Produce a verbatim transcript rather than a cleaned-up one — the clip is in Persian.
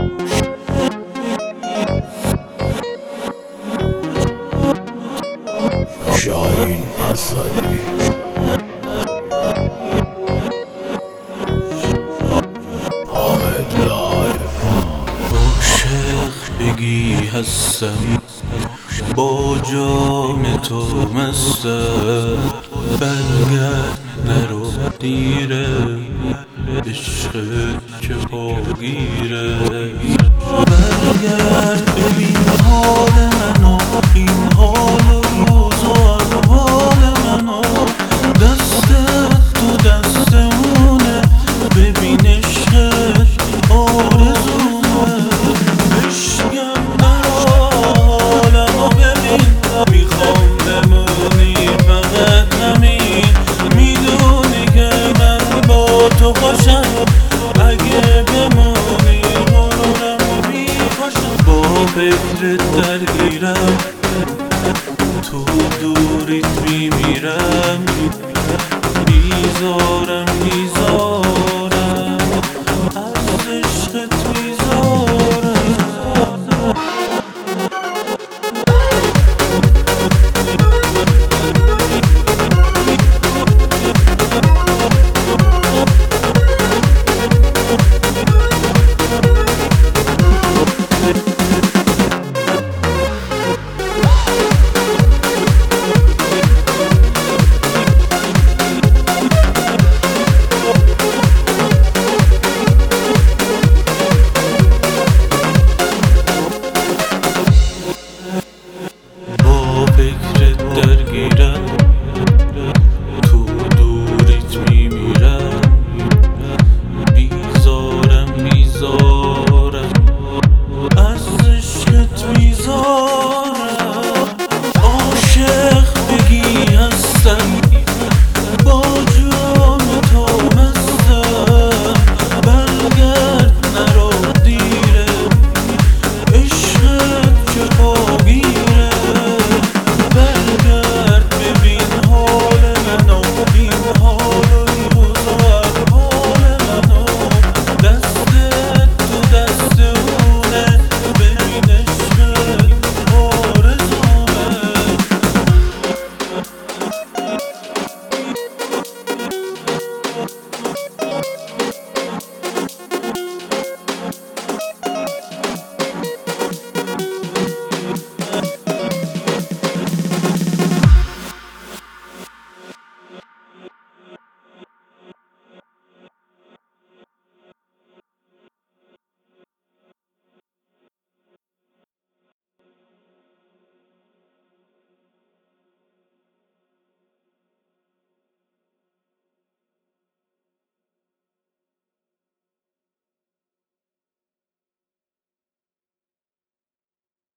شاهین اسدی حامد لایف عاشق بگی هستم با جام تو مستم برگرد نرو دیره عشقت که پاگیره برگرد ببین حال منو این حال روز و احوال منو دستت تو دستمونه ببین عشقت آرزومه بشکم در حالمو ببین میخوام بمونی فقط همین میدونی که من با تو خوشم اگه بمونی غرورمو میخوشم با فکرت درگیرم تو دوریت میمیرم بیزارم بیزارم